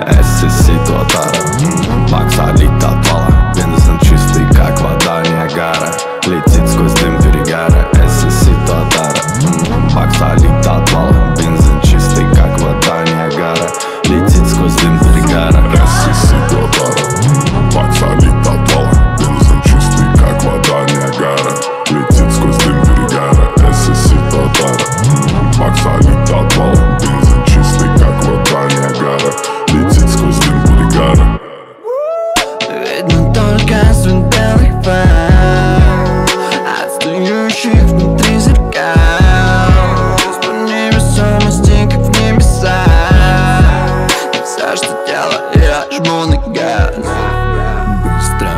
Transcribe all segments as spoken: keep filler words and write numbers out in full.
эс эс си Туатара, Макс олит от вала, бензин чистый, как вода Ниагара, летит сквозь дым перегара. эс эс си Туатара, Макс олит от вала, бензин чистый, как вода Ниагара, летит сквозь дым перегара. эс эс си Туатара, Макс олит от вала, бензин чистый, как вода Ниагара, летит сквозь дым перегара. эс эс си Туатара, Макс олит от вала, бензин чистый, как вода Ниагара, летит сквозь дым перегара. Видно только свет белых фар, отстающих внутри зеркал. По невесомости, как в небеса. И все, что делаю, я жму на газ. Быстро,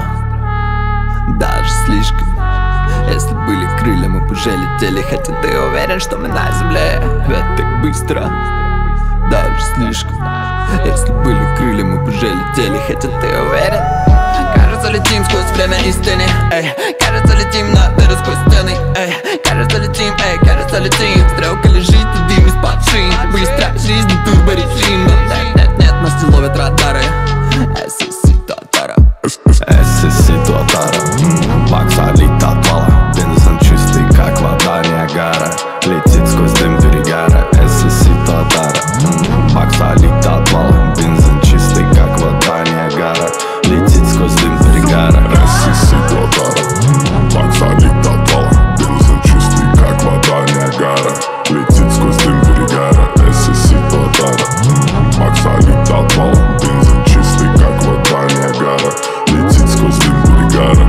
даже слишком. Если были крылья, мы бы уже летели. Хотя ты уверен, что мы на земле. Ведь так быстро, даже слишком. Если были крылья, мы бы уже летели. Хотя ты уверен. Кажется, летим сквозь время истины, эй. Кажется, летим на дыры сквозь стены, эй. Кажется, летим, эй, кажется, летим. Стрелка лежит и дым из-под шин. Быстро, жизнь, турборежим. Нет, нет, нет, нас не ловят радары. эс эс си Туатара, эс эс си Туатара, Макс олит от вала, бензин чистый, как вода Ниагара, летит сквозь дым перегара. эс эс си Туатара, Макс олит от вала, бензин чистый, как вода Ниагара, летит сквозь дым перегара. эс эс си Туатара, Макс олит от вала, бензин чистый, как вода Ниагара, летит сквозь дым перегара. эс эс си Туатара, Макс олит от вала, бензин чистый, как вода Ниагара, летит сквозь дым перегара.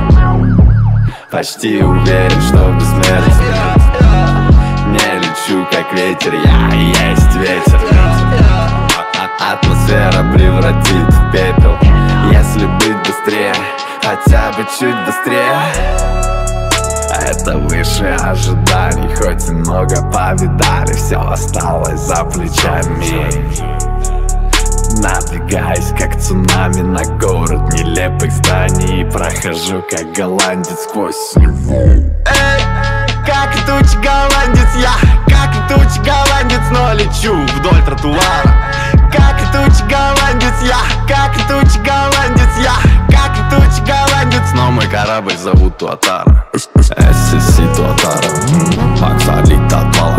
Почти уверен, что в бессмертии не лечу, как ветер, я и есть ветер. Атмосфера превратит в пепел. Если быть быстрее, хотя бы чуть быстрее. Это выше ожиданий, хоть и много повидали, все осталось за плечами. Надвигаюсь, как цунами на город нелепых зданий, прохожу, как голландец сквозь него. эй, как летучий голландец я, как летучий голландец, но лечу вдоль тротуара. Как летучий голландец я, как летучий голландец я, как летучий голландец, Но мой корабль зовут Туатара, эс эс си Туатара, Макс олит от вала,